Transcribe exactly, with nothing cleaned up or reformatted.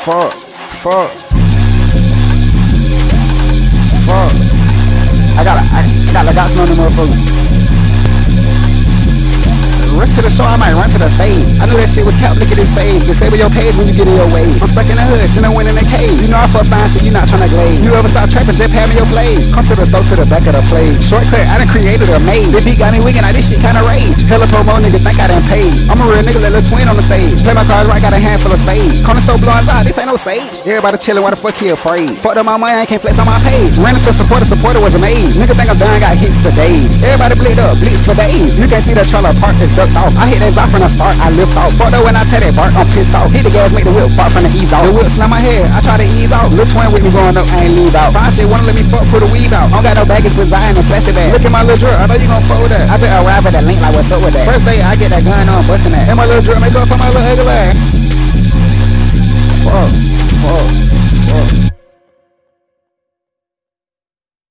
Fuck, fuck, fuck. I got, I, I got Legacy on the motherfucker. Run to the show, I might run to the stage. I knew that shit was cap, look at his face. Disable your page when you get in your ways. I'm stuck in the hood, shit, I went in the cave. You know I fuck fine shit, you not tryna glaze. You ever stop trapping, just have me your plays. Come to the store, to the back of the place. Shortcut, I done created a maze. This beat got me wiggin', like this shit kinda rage. Hella promo nigga think I done paid. I'm a real nigga, let Lil Twin on the stage. Play my cards right, got a handful of spades. Corner store blowing out, this ain't no sage. Everybody chillin', why the fuck he afraid? Fucked up my money, I can't flex on my page. Ran into a supporter, supporter was amazed. Nigga think I'm done, got hits for days. Everybody bleed up, bleeds for days. You can't see the trailer park is ducked off. I hit that from the start, I lift off. Fuck though when I tell that bark, I'm pissed off. Hit the gas, make the whip far from the ease off. The whip slam my head, I try to ease off. Lil Twin with me going up, I ain't leave out. Fine shit, wanna let me fuck, put a weave out. I don't got no baggage, but I ain't no plastic bag. Look at my little drill, I know you gon' fold that. I just arrive at that link like what's up with that. First day I get that gun on, bustin' that. And my little drill make up for my little ugly ass.